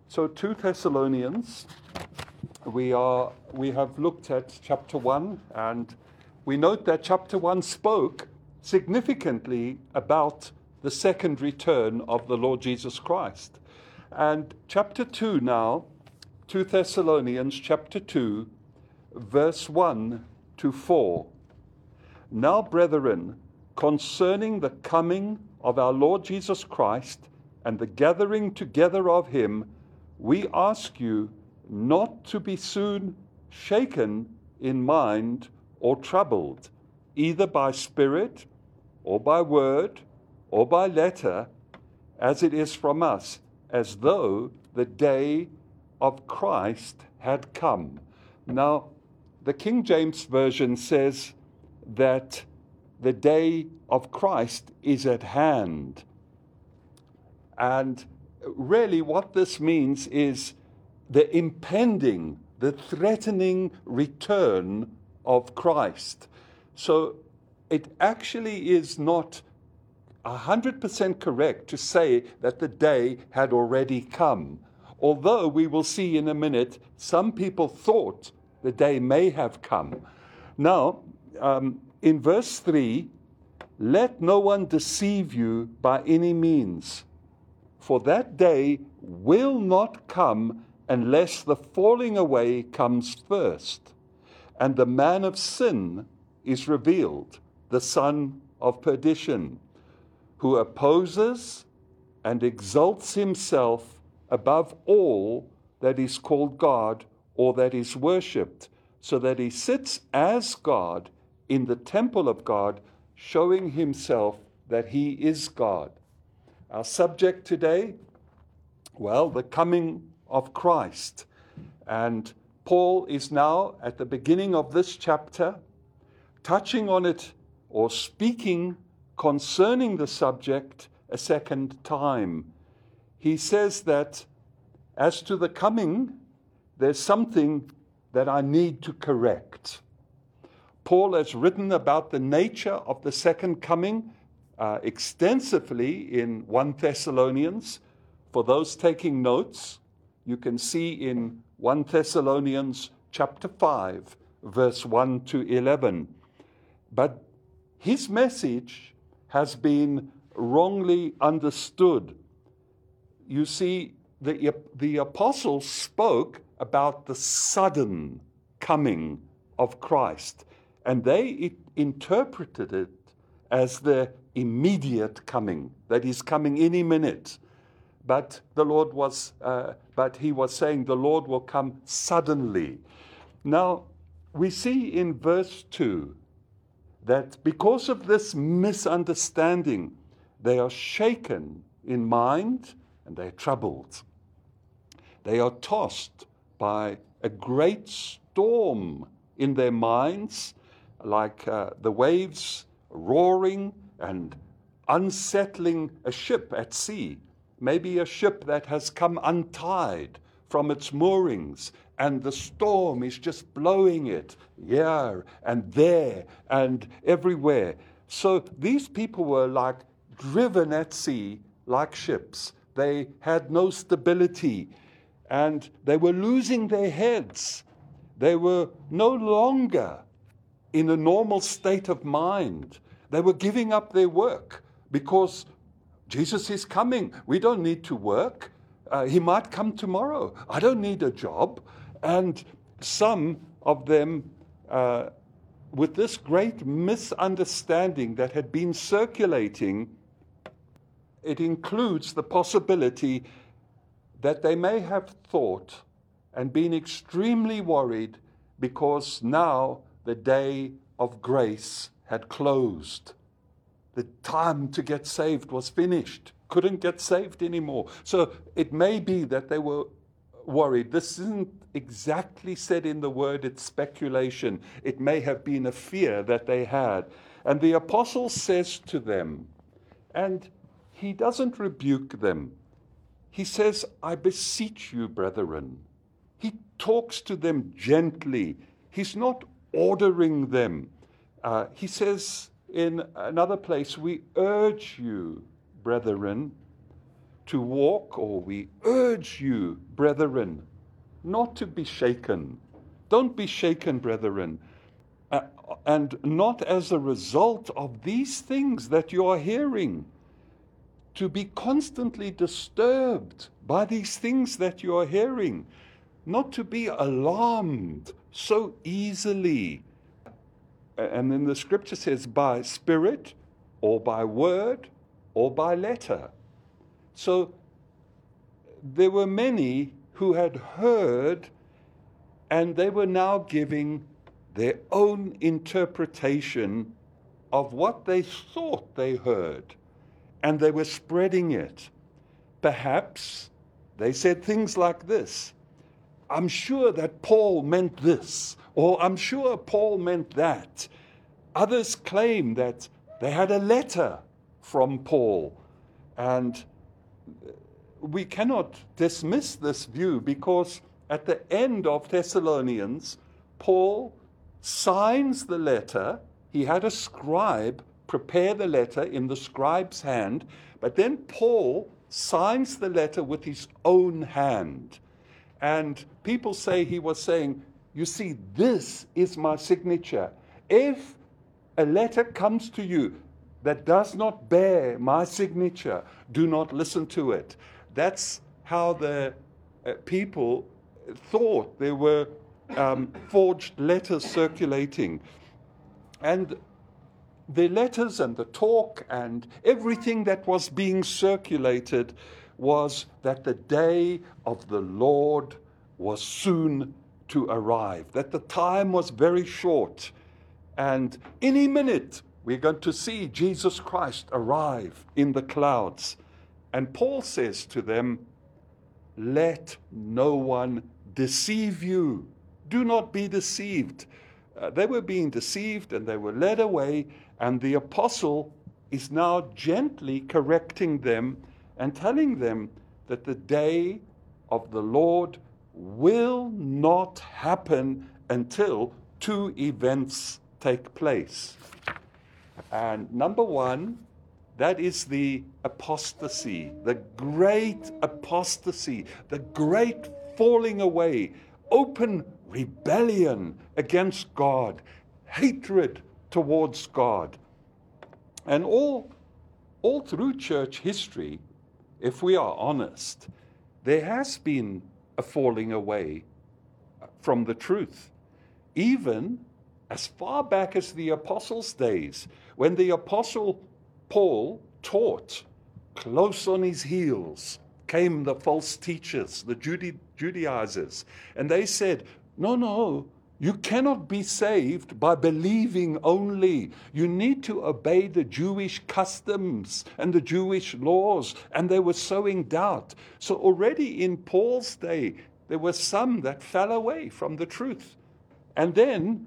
So 2 Thessalonians, we have looked at chapter 1, and we note that chapter 1 spoke significantly about the second return of the Lord Jesus Christ. And chapter 2 now, 2 Thessalonians chapter 2, verse 1 to 4. Now, brethren, concerning the coming of our Lord Jesus Christ and the gathering together of him, we ask you not to be soon shaken in mind or troubled, either by spirit or by word or by letter, as it is from us, as though the day of Christ had come. Now, the King James Version says that the day of Christ is at hand. And really what this means is the impending, the threatening return of Christ. So it actually is not 100% correct to say that the day had already come. Although we will see in a minute, some people thought the day may have come. Now, in verse 3, let no one deceive you by any means, for that day will not come unless the falling away comes first, and the man of sin is revealed, the son of perdition, who opposes and exalts himself above all that is called God or that is worshipped, so that he sits as God in the temple of God, showing himself that he is God. Our subject today, well, the coming of Christ. And Paul is now at the beginning of this chapter touching on it or speaking concerning the subject a second time. He says that as to the coming, there's something that I need to correct. Paul has written about the nature of the second coming extensively in 1 Thessalonians. For those taking notes, you can see in 1 Thessalonians chapter 5, verse 1 to 11. But his message has been wrongly understood. You see, the apostles spoke about the sudden coming of Christ, and they interpreted it as the immediate coming, that is coming any minute. But he was saying the Lord will come suddenly. Now, we see in verse 2 that because of this misunderstanding, they are shaken in mind and they're troubled. They are tossed by a great storm in their minds, like the waves roaring and unsettling a ship at sea. Maybe a ship that has come untied from its moorings, and the storm is just blowing it here and there and everywhere. So these people were like driven at sea like ships. They had no stability, and they were losing their heads. They were no longer in a normal state of mind. They were giving up their work because Jesus is coming. We don't need to work. He might come tomorrow. I don't need a job. And some of them, with this great misunderstanding that had been circulating, it includes the possibility that they may have thought and been extremely worried because now the day of grace had closed. The time to get saved was finished. Couldn't get saved anymore. So it may be that they were worried. This isn't exactly said in the word, it's speculation. It may have been a fear that they had. And the apostle says to them, and he doesn't rebuke them. He says, I beseech you, brethren. He talks to them gently. He's not ordering them. He says in another place, we urge you, brethren, to walk, or we urge you, brethren, not to be shaken. Don't be shaken, brethren. And not as a result of these things that you are hearing, to be constantly disturbed by these things that you are hearing, not to be alarmed so easily. And then the scripture says, by spirit, or by word, or by letter. So there were many who had heard, and they were now giving their own interpretation of what they thought they heard, and they were spreading it. Perhaps they said things like this: I'm sure that Paul meant this, or I'm sure Paul meant that. Others claim that they had a letter from Paul, and we cannot dismiss this view, because at the end of Thessalonians, Paul signs the letter. He had a scribe prepare the letter in the scribe's hand, but then Paul signs the letter with his own hand. And people say he was saying, you see, this is my signature. If a letter comes to you that does not bear my signature, do not listen to it. That's how the people thought. There were forged letters circulating. And the letters and the talk and everything that was being circulated was that the day of the Lord was soon to arrive, that the time was very short, and any minute we're going to see Jesus Christ arrive in the clouds. And Paul says to them, let no one deceive you. Do not be deceived. They were being deceived and they were led away, and the apostle is now gently correcting them and telling them that the day of the Lord will not happen until two events take place. And number one, that is the apostasy, the great apostasy, the great falling away, open rebellion against God, hatred towards God. And all through church history, if we are honest, there has been a falling away from the truth. Even as far back as the apostles' days, when the apostle Paul taught, close on his heels came the false teachers, the Judaizers, and they said, no, you cannot be saved by believing only. You need to obey the Jewish customs and the Jewish laws. And they were sowing doubt. So already in Paul's day, there were some that fell away from the truth. And then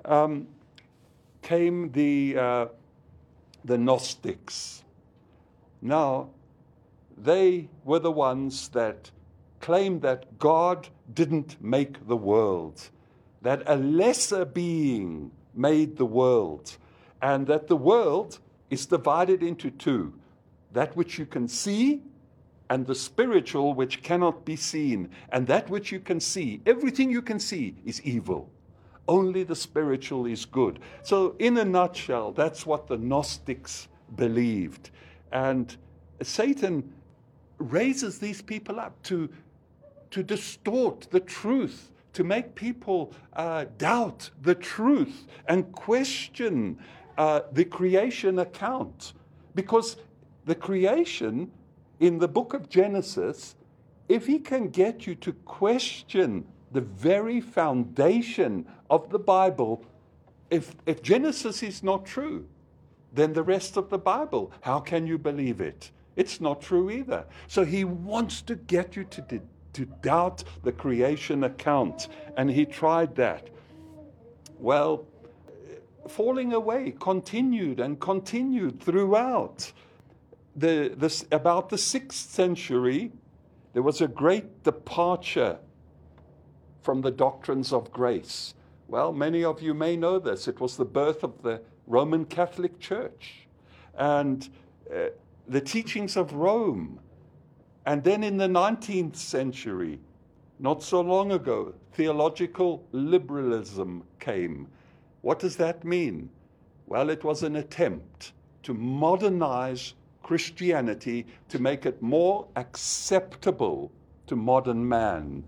came the Gnostics. Now, they were the ones that claimed that God didn't make the world, that a lesser being made the world, and that the world is divided into two, that which you can see and the spiritual which cannot be seen. And that which you can see, everything you can see is evil. Only the spiritual is good. So in a nutshell, that's what the Gnostics believed. And Satan raises these people up to distort the truth, to make people doubt the truth and question the creation account. Because the creation in the book of Genesis, if he can get you to question the very foundation of the Bible, if Genesis is not true, then the rest of the Bible, how can you believe it? It's not true either. So he wants to get you to doubt the creation account. And he tried that. Well, falling away continued and continued throughout. About the 6th century, there was a great departure from the doctrines of grace. Well, many of you may know this. It was the birth of the Roman Catholic Church. And the teachings of Rome And then in the 19th century, not so long ago, theological liberalism came. What does that mean? Well, it was an attempt to modernize Christianity, to make it more acceptable to modern man.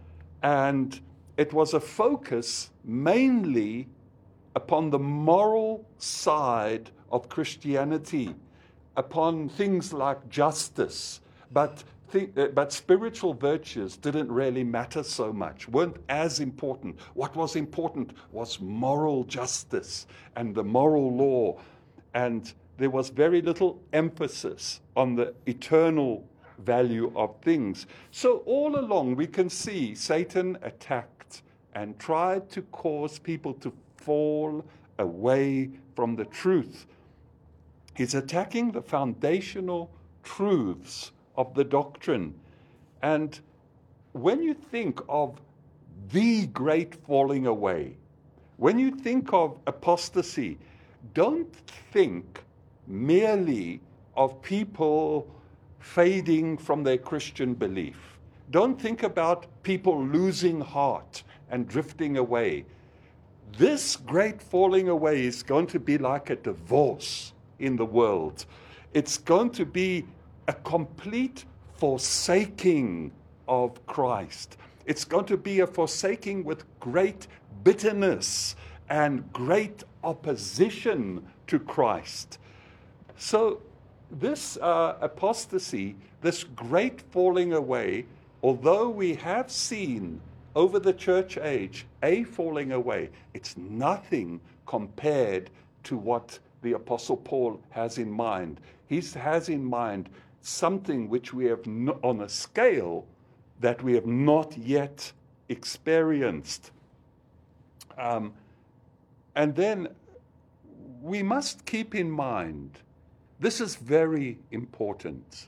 And it was a focus mainly upon the moral side of Christianity, upon things like justice, but spiritual virtues didn't really matter so much, weren't as important. What was important was moral justice and the moral law, and there was very little emphasis on the eternal value of things. So all along we can see Satan attacked and tried to cause people to fall away from the truth. He's attacking the foundational truths of the doctrine. And when you think of the great falling away, when you think of apostasy, don't think merely of people fading from their Christian belief. Don't think about people losing heart and drifting away. This great falling away is going to be like a divorce in the world. It's going to be a complete forsaking of Christ. It's going to be a forsaking with great bitterness and great opposition to Christ. So this apostasy, this great falling away, although we have seen over the church age a falling away, it's nothing compared to what the Apostle Paul has in mind. He has in mind something which we have on a scale that we have not yet experienced. And then we must keep in mind, this is very important,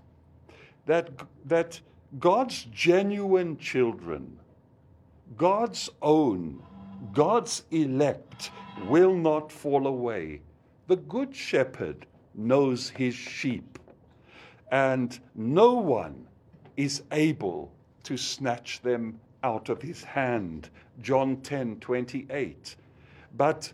that God's genuine children, God's own, God's elect will not fall away. The good shepherd knows his sheep, and no one is able to snatch them out of his hand. John 10:28. But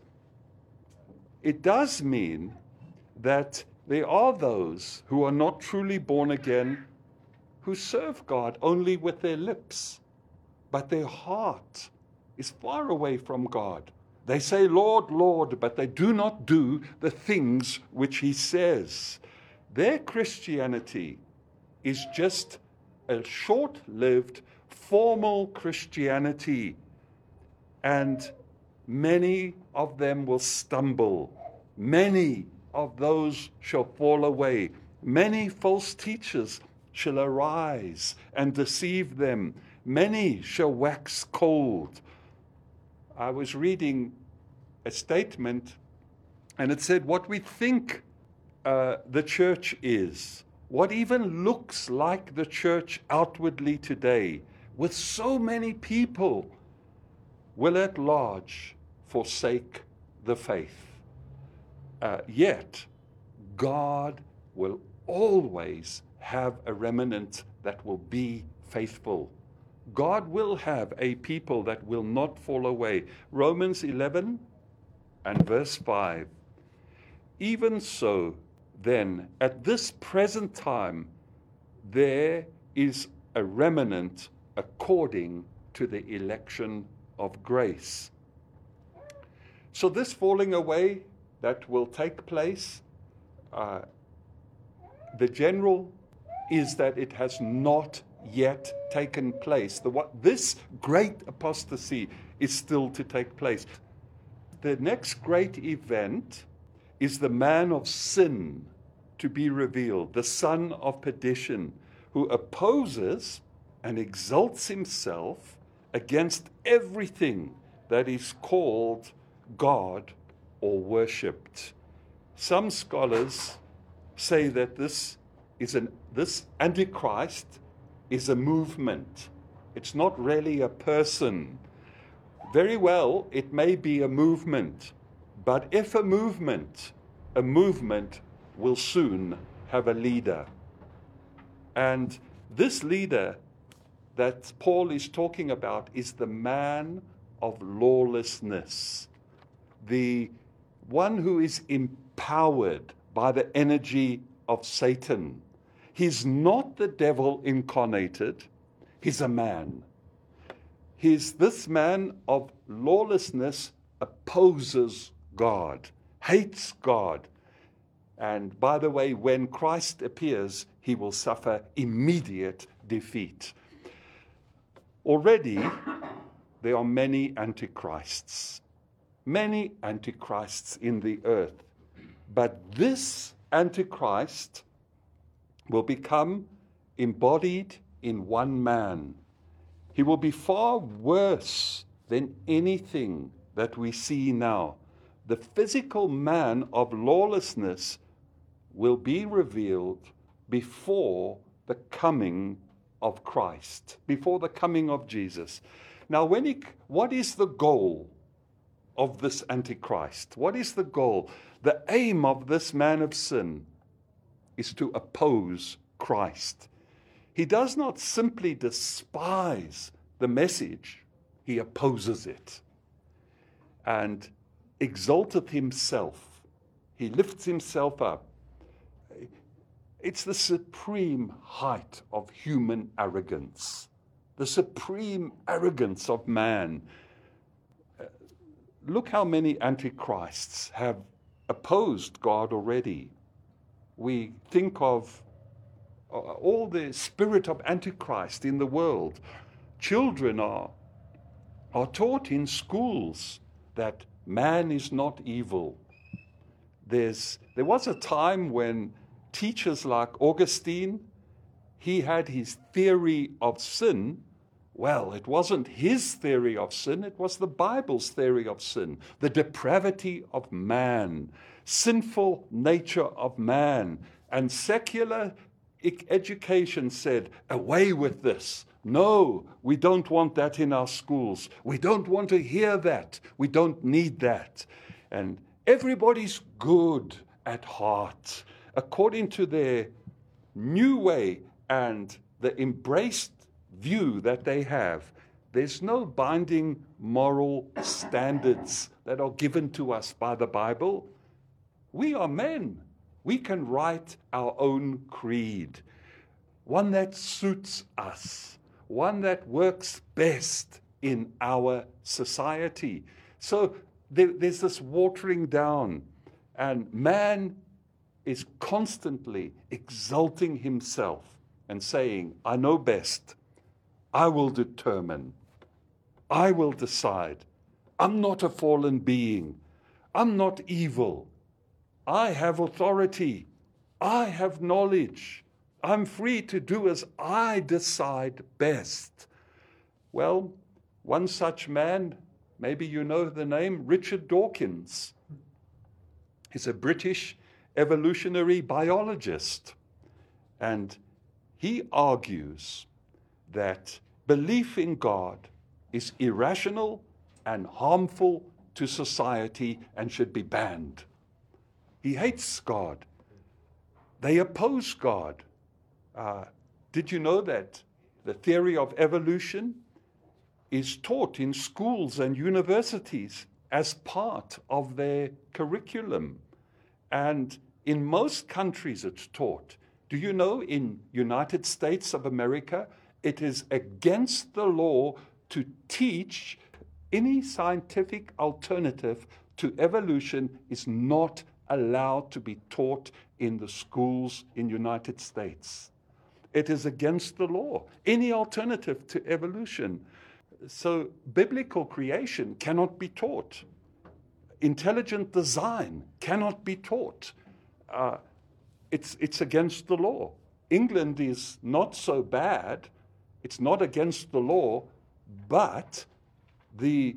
it does mean that there are those who are not truly born again, who serve God only with their lips, but their heart is far away from God. They say, Lord, Lord, but they do not do the things which he says. Their Christianity is just a short-lived, formal Christianity, and many of them will stumble. Many of those shall fall away. Many false teachers shall arise and deceive them. Many shall wax cold. I was reading a statement, and it said what we think the church is, what even looks like the church outwardly today, with so many people, will at large forsake the faith. Yet, God will always have a remnant that will be faithful. God will have a people that will not fall away. Romans 11 and verse 5. Even so, then, at this present time, there is a remnant according to the election of grace. So this falling away that will take place, the general is that it has not yet taken place. This great apostasy is still to take place. The next great event is the man of sin to be revealed, the son of perdition, who opposes and exalts himself against everything that is called God or worshipped. Some scholars say that this Antichrist is a movement. It's not really a person. Very well, it may be a movement, but if a movement will soon have a leader. And This leader that Paul is talking about is the man of lawlessness, the one who is empowered by the energy of Satan. He's not the devil incarnated, he's a man. This man of lawlessness opposes God, hates God. And by the way, when Christ appears, he will suffer immediate defeat. Already, there are many antichrists in the earth. But this antichrist will become embodied in one man. He will be far worse than anything that we see now. The physical man of lawlessness will be revealed before the coming of Christ, before the coming of Jesus. Now, what is the goal of this Antichrist? What is the goal? The aim of this man of sin is to oppose Christ. He does not simply despise the message, he opposes it. And exalteth himself. He lifts himself up. It's the supreme height of human arrogance, the supreme arrogance of man. Look how many antichrists have opposed God already. We think of all the spirit of Antichrist in the world. Children are taught in schools that man is not evil. There was a time when teachers like Augustine, he had his theory of sin. Well, it wasn't his theory of sin, it was the Bible's theory of sin. The depravity of man, sinful nature of man. And secular education said, away with this. No, we don't want that in our schools. We don't want to hear that. We don't need that. And everybody's good at heart, according to their new way and the embraced view that they have. There's no binding moral standards that are given to us by the Bible. We are men. We can write our own creed, one that suits us, one that works best in our society. So there's this watering down, and man is constantly exalting himself and saying, I know best. I will determine. I will decide. I'm not a fallen being. I'm not evil. I have authority. I have knowledge. I'm free to do as I decide best. Well, one such man, maybe you know the name, Richard Dawkins. He's a British evolutionary biologist. And he argues that belief in God is irrational and harmful to society and should be banned. He hates God. They oppose God. Did you know that the theory of evolution is taught in schools and universities as part of their curriculum? And in most countries it's taught. Do you know in United States of America, it is against the law to teach any scientific alternative to evolution is not allowed to be taught in the schools in United States. It is against the law. Any alternative to evolution. So biblical creation cannot be taught. Intelligent design cannot be taught. It's against the law. England is not so bad. It's not against the law, but it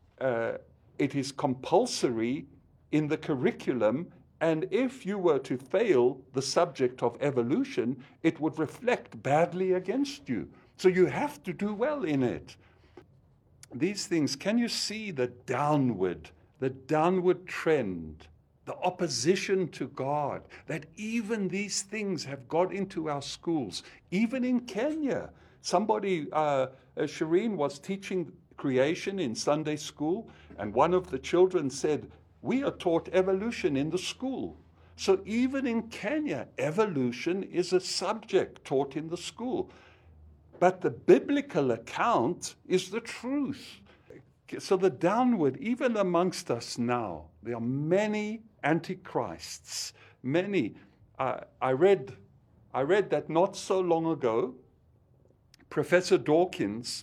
is compulsory in the curriculum, and if you were to fail the subject of evolution, it would reflect badly against you. So you have to do well in it. These things, can you see the downward trend the opposition to God, that even these things have got into our schools. Even in Kenya, somebody, Shireen was teaching creation in Sunday school, and one of the children said, we are taught evolution in the school. So even in Kenya, evolution is a subject taught in the school. But the biblical account is the truth. So the downward, even amongst us now, there are many antichrists, many. I read that not so long ago, Professor Dawkins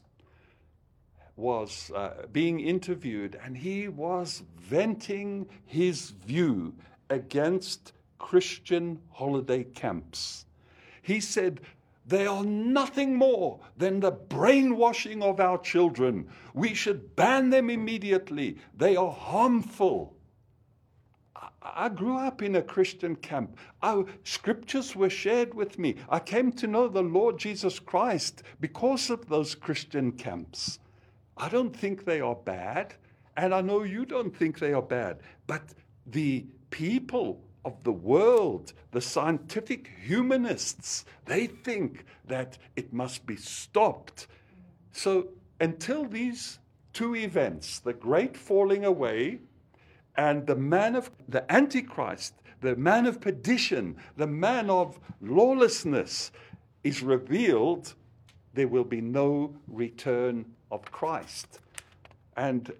was being interviewed, and he was venting his view against Christian holiday camps. He said, they are nothing more than the brainwashing of our children. We should ban them immediately. They are harmful. I grew up in a Christian camp. Our scriptures were shared with me. I came to know the Lord Jesus Christ because of those Christian camps. I don't think they are bad, and I know you don't think they are bad, but the people of the world, the scientific humanists, they think that it must be stopped. So until these two events, the great falling away and the Antichrist, the man of perdition, the man of lawlessness is revealed, there will be no return of Christ. And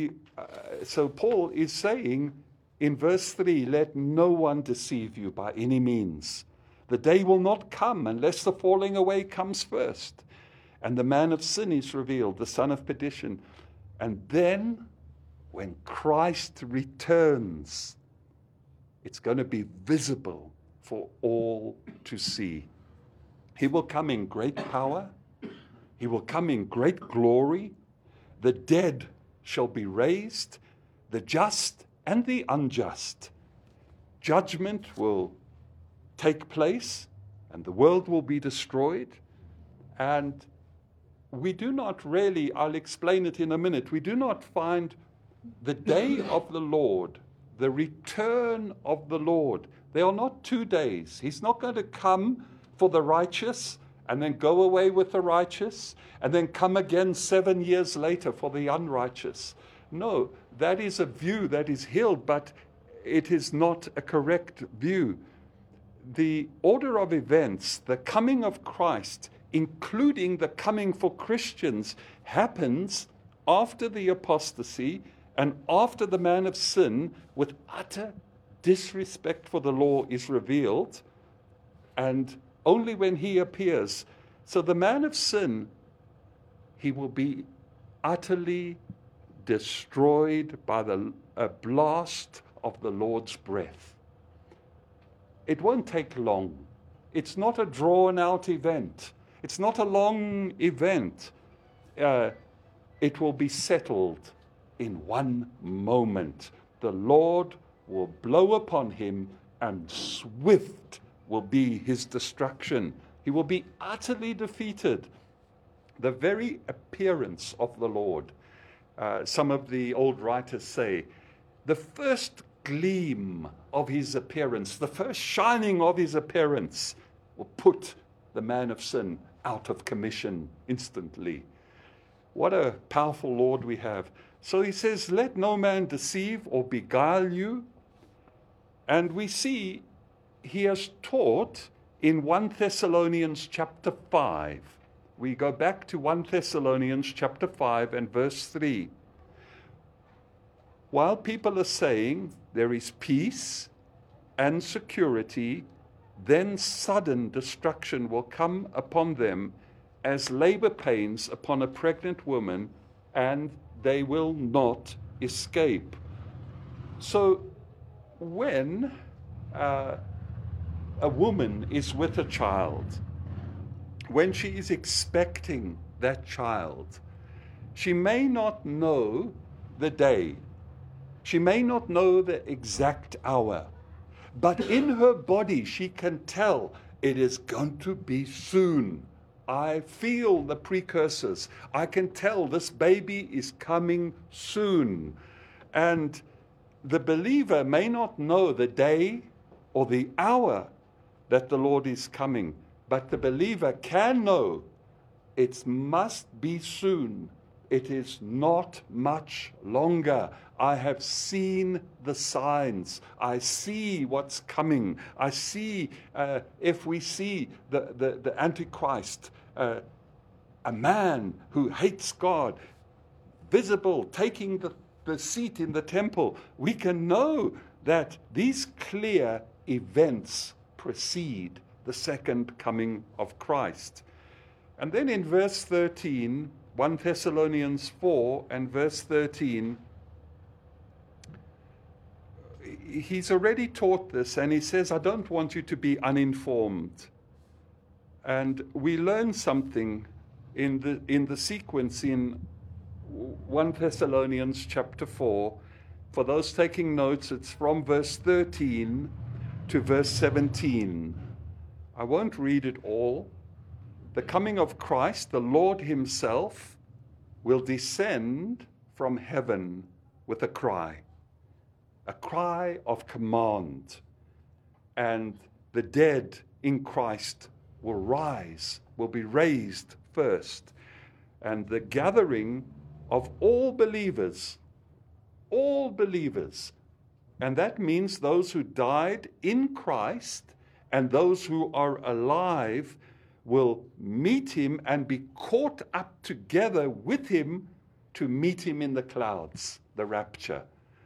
so Paul is saying in verse 3, let no one deceive you by any means. The day will not come unless the falling away comes first. And the man of sin is revealed, the son of perdition. And then when Christ returns, it's going to be visible for all to see. He will come in great power. He will come in great glory. The dead shall be raised, the just and the unjust. Judgment will take place, and the world will be destroyed. And we do not really, I'll explain it in a minute, we do not find the day of the Lord, the return of the Lord. They are not 2 days. He's not going to come for the righteous and then go away with the righteous and then come again 7 years later for the unrighteous. No, that is a view that is held, but it is not a correct view. The order of events, the coming of Christ, including the coming for Christians, happens after the apostasy and after the man of sin, with utter disrespect for the law, is revealed, and only when he appears. So the man of sin, he will be utterly destroyed by a blast of the Lord's breath. It won't take long. It's not a drawn-out event. It's not a long event. It will be settled in one moment. The Lord will blow upon him, and swift will be his destruction. He will be utterly defeated. The very appearance of the Lord, some of the old writers say, the first gleam of his appearance, the first shining of his appearance, will put the man of sin out of commission instantly. What a powerful Lord we have. So he says, let no man deceive or beguile you. And we see he has taught in 1 Thessalonians chapter 5. We go back to 1 Thessalonians chapter 5 and verse 3. While people are saying there is peace and security, then sudden destruction will come upon them as labor pains upon a pregnant woman, and they will not escape. So when a woman is with a child, when she is expecting that child, she may not know the day. She may not know the exact hour. But in her body, she can tell it is going to be soon. I feel the precursors. I can tell this baby is coming soon. And the believer may not know the day or the hour that the Lord is coming, but the believer can know it must be soon. It is not much longer. I have seen the signs. I see what's coming. I see, if we see the Antichrist, a man who hates God, visible, taking the seat in the temple, we can know that these clear events precede the second coming of Christ. And then in verse 13, 1 Thessalonians 4 and verse 13, he's already taught this, and he says, I don't want you to be uninformed. And we learn something in the sequence in 1 Thessalonians chapter 4. For those taking notes, it's from verse 13 to verse 17. I won't read it all. The coming of Christ, the Lord himself, will descend from heaven with a cry of command. And the dead in Christ will rise, will be raised first. And the gathering of all believers, and that means those who died in Christ and those who are alive, will meet him and be caught up together with him to meet him in the clouds, the rapture.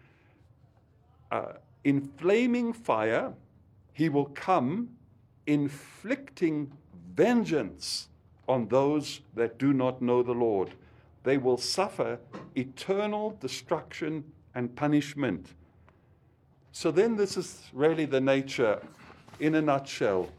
In flaming fire, he will come, inflicting vengeance on those that do not know the Lord. They will suffer eternal destruction and punishment. So then this is really the nature in a nutshell.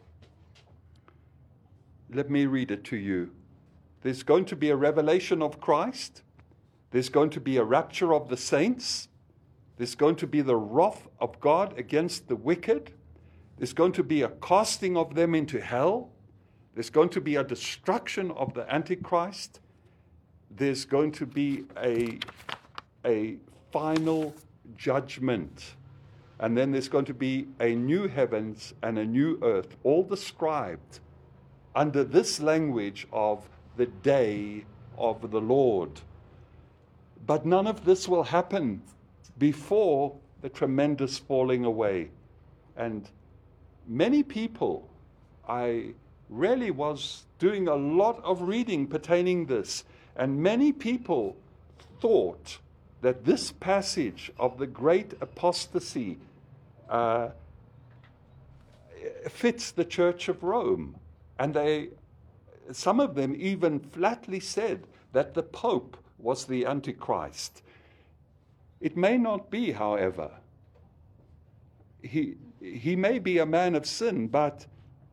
Let me read it to you. There's going to be a revelation of Christ. There's going to be a rapture of the saints. There's going to be the wrath of God against the wicked. There's going to be a casting of them into hell. There's going to be a destruction of the Antichrist. There's going to be a final judgment. And then there's going to be a new heavens and a new earth, all described under this language of the day of the Lord. But none of this will happen before the tremendous falling away. And many people, I really was doing a lot of reading pertaining this, and many people thought that this passage of the great apostasy fits the Church of Rome. And some of them even flatly said that the Pope was the Antichrist. It may not be, however. He may be a man of sin, but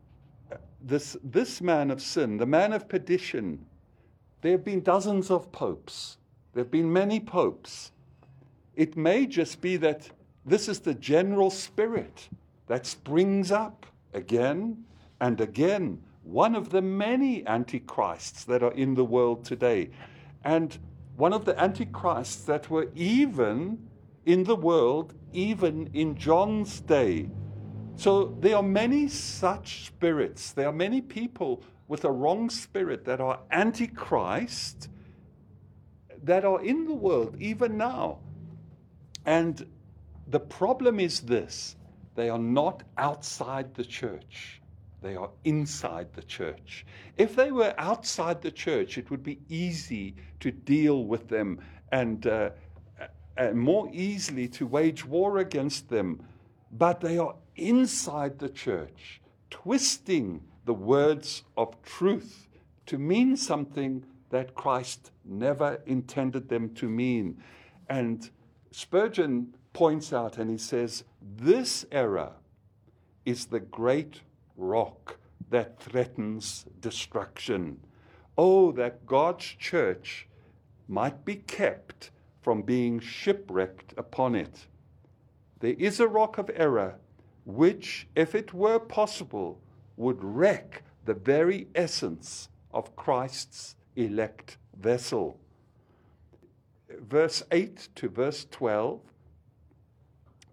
this man of sin, the man of perdition, there have been dozens of popes. There have been many popes. It may just be that this is the general spirit that springs up again and again, one of the many antichrists that are in the world today. And one of the antichrists that were even in the world, even in John's day. So there are many such spirits. There are many people with a wrong spirit that are antichrist that are in the world even now. And the problem is this: they are not outside the church. They are inside the church. If they were outside the church, it would be easy to deal with them and more easily to wage war against them. But they are inside the church, twisting the words of truth to mean something that Christ never intended them to mean. And Spurgeon points out, and he says, this error is the great rock that threatens destruction. Oh, that God's church might be kept from being shipwrecked upon it. There is a rock of error which, if it were possible, would wreck the very essence of Christ's elect vessel. Verse 8 to verse 12,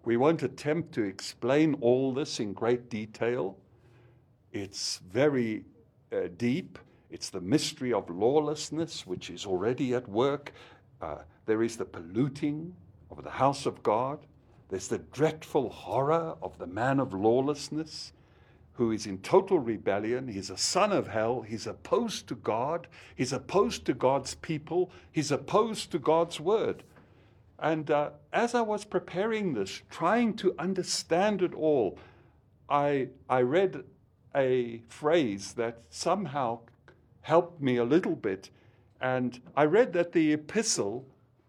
We won't attempt to explain all this in great detail. It's very deep. It's the mystery of lawlessness, which is already at work. There is the polluting of the house of God. There's the dreadful horror of the man of lawlessness, who is in total rebellion. He's a son of hell. He's opposed to God. He's opposed to God's people. He's opposed to God's word. And as I was preparing this, trying to understand it all, I read a phrase that somehow helped me a little bit. And I read that the epistle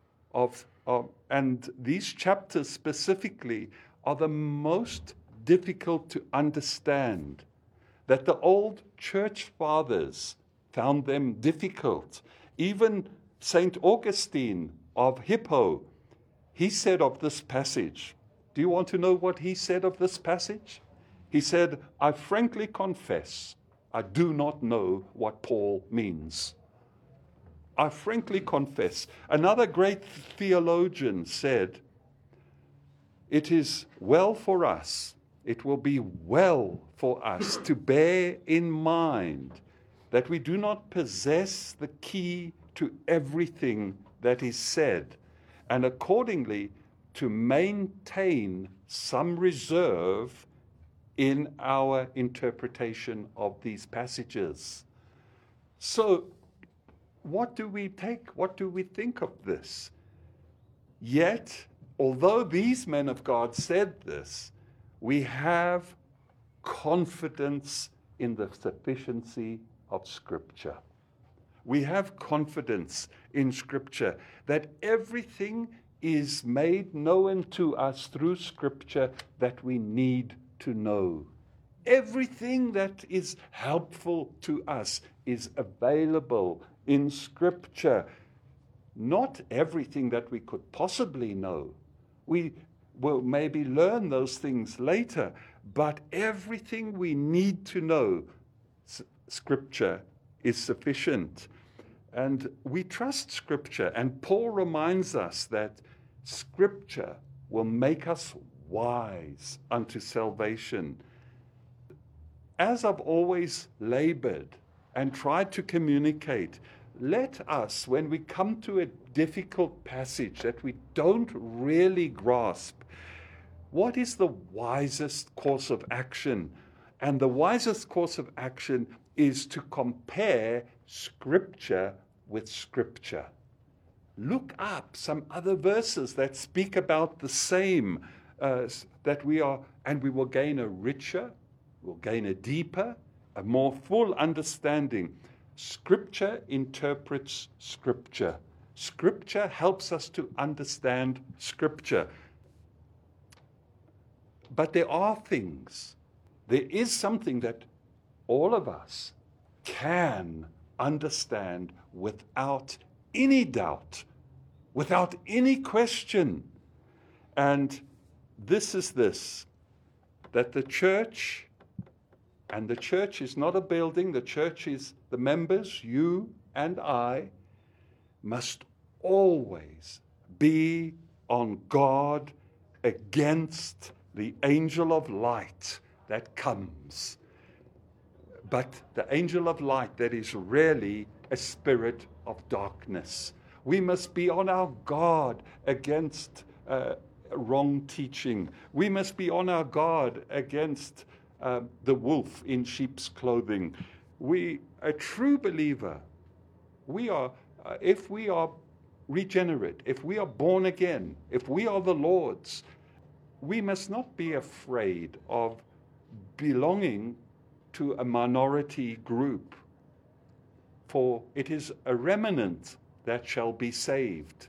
and these chapters specifically are the most difficult to understand, that the old church fathers found them difficult. Even St. Augustine of Hippo, he said of this passage, do you want to know what he said of this passage? He said, I frankly confess, I do not know what Paul means. I frankly confess. Another great theologian said, it is well for us, it will be well for us to bear in mind that we do not possess the key to everything that is said, and accordingly to maintain some reserve in our interpretation of these passages. So, what do we think of this? Yet, although these men of God said this, we have confidence in the sufficiency of Scripture. We have confidence in Scripture that everything is made known to us through Scripture that we need to know. Everything that is helpful to us is available in Scripture. Not everything that we could possibly know. We will maybe learn those things later, but everything we need to know, Scripture is sufficient. And we trust Scripture, and Paul reminds us that Scripture will make us wise unto salvation. As I've always labored and tried to communicate, let us, when we come to a difficult passage that we don't really grasp, what is the wisest course of action? And the wisest course of action is to compare Scripture with Scripture. Look up some other verses that speak about the same, that we are, and we will gain a richer, we'll gain a deeper, a more full understanding. Scripture interprets Scripture. Scripture helps us to understand Scripture. But there is something that all of us can understand without any doubt, without any question. And this is this, that the church, and the church is not a building, the church is the members, you and I, must always be on guard against the angel of light that comes. But the angel of light that is really a spirit of darkness. We must be on our guard against wrong teaching. We must be on our guard against the wolf in sheep's clothing. A true believer, if we are regenerate, if we are born again, if we are the Lord's, we must not be afraid of belonging to a minority group, for it is a remnant that shall be saved.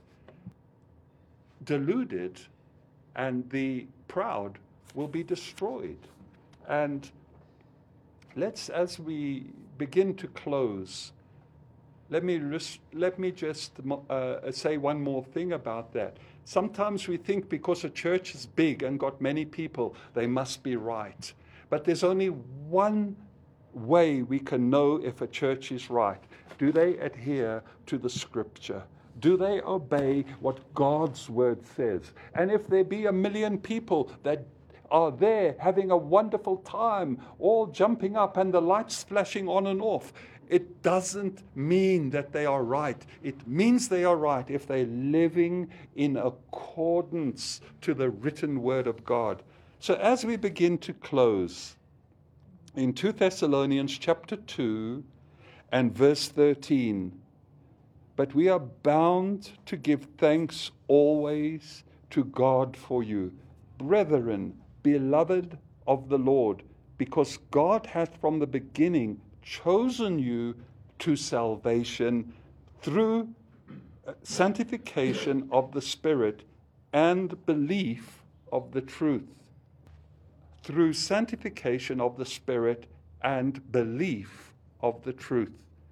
Deluded and the proud will be destroyed. And as we begin to close, let me just say one more thing about that. Sometimes we think because a church is big and got many people, they must be right. But there's only one way we can know if a church is right. Do they adhere to the Scripture? Do they obey what God's word says? And if there be 1 million people that are there having a wonderful time, all jumping up and the lights flashing on and off, it doesn't mean that they are right. It means they are right if they're living in accordance to the written word of God. So as we begin to close, in 2 Thessalonians chapter 2 and verse 13, but we are bound to give thanks always to God for you, brethren, beloved of the Lord, because God hath from the beginning chosen you to salvation through sanctification of the Spirit and belief of the truth. Through sanctification of the Spirit and belief of the truth.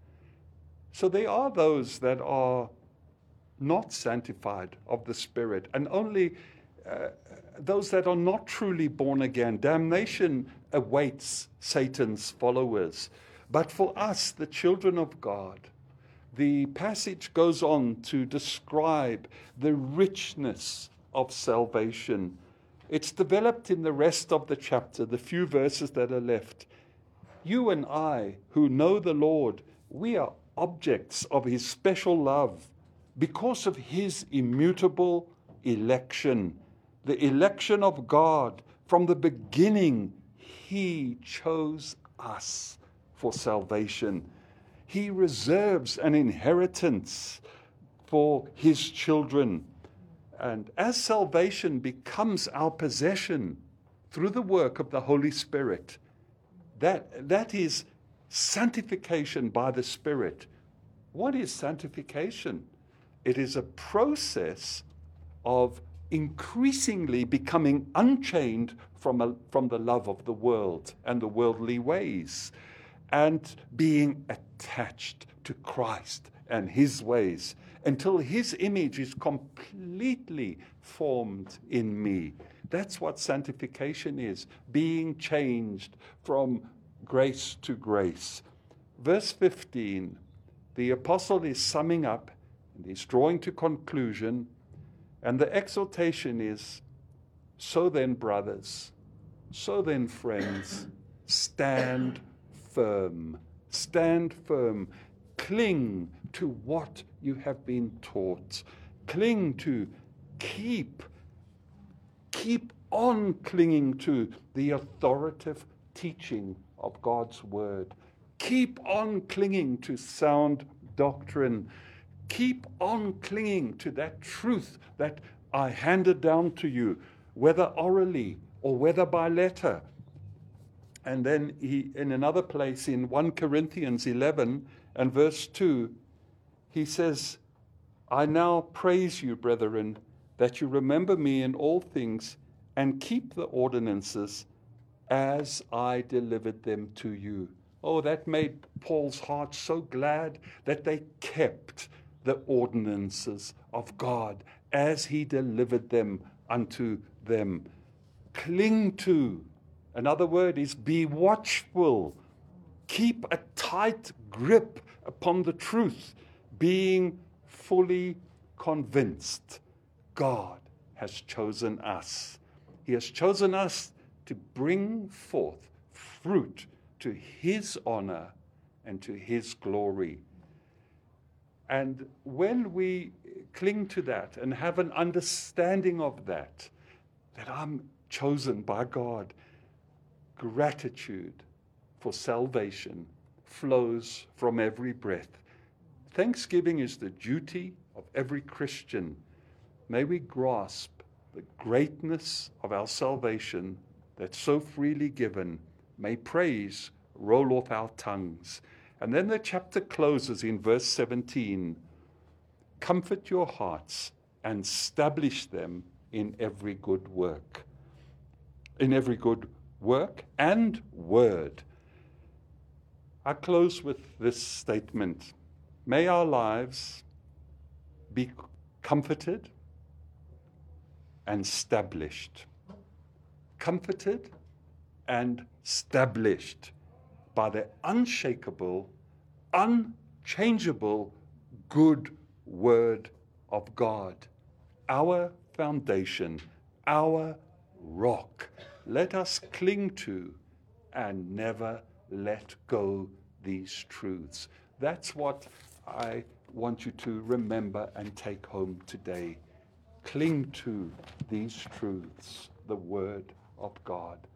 So there are those that are not sanctified of the Spirit, and only those that are not truly born again. Damnation awaits Satan's followers. But for us, the children of God, the passage goes on to describe the richness of salvation. It's developed in the rest of the chapter, the few verses that are left. You and I, who know the Lord, we are objects of his special love because of his immutable election. The election of God. From the beginning, he chose us for salvation. He reserves an inheritance for his children. And as salvation becomes our possession through the work of the Holy Spirit, that is sanctification by the Spirit. What is sanctification? It is a process of increasingly becoming unchained from the love of the world and the worldly ways, and being attached to Christ and his ways until his image is completely formed in me. That's what sanctification is, being changed from grace to grace. Verse 15, the apostle is summing up and he's drawing to conclusion, and the exhortation is, so then, brothers, so then, friends, stand firm. Stand firm. Cling to what you have been taught. Cling to, keep on clinging to the authoritative teaching of God's word. Keep on clinging to sound doctrine. Keep on clinging to that truth that I handed down to you, whether orally or whether by letter. And then he, in another place in 1 Corinthians 11 and verse 2, he says, I now praise you, brethren, that you remember me in all things and keep the ordinances as I delivered them to you. Oh, that made Paul's heart so glad that they kept the ordinances of God as he delivered them unto them. Cling to. Another word is be watchful. Keep a tight grip upon the truth, being fully convinced God has chosen us. He has chosen us to bring forth fruit to his honor and to his glory. And when we cling to that and have an understanding of that I'm chosen by God, gratitude for salvation flows from every breath. Thanksgiving is the duty of every Christian. May we grasp the greatness of our salvation that's so freely given. May praise roll off our tongues. And then the chapter closes in verse 17. Comfort your hearts and establish them in every good work. In every good work and word. I close with this statement. May our lives be comforted and established. Comforted and established by the unshakable, unchangeable, good word of God, our foundation, our rock. Let us cling to and never let go these truths. That's what I want you to remember and take home today. Cling to these truths, the Word of God.